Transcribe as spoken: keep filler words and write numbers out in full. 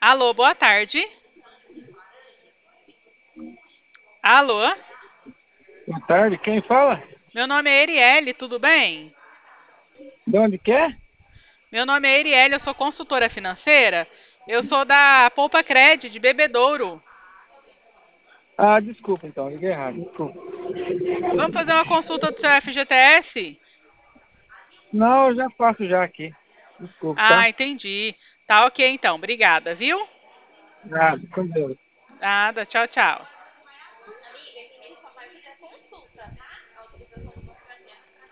Alô, boa tarde. Alô, Boa tarde, quem fala? meu nome é Erielle, tudo bem? De onde que é? Meu nome é Erielle, eu sou consultora financeira. Eu sou da Poupa Cred, de Bebedouro. Ah, desculpa então, liguei errado, desculpa. Vamos fazer uma consulta do seu F G T S? Não, eu já faço já aqui. Desculpa, Ah, tá? entendi. Tá ok então, obrigada, viu? Nada, com Deus. Nada, tchau, tchau.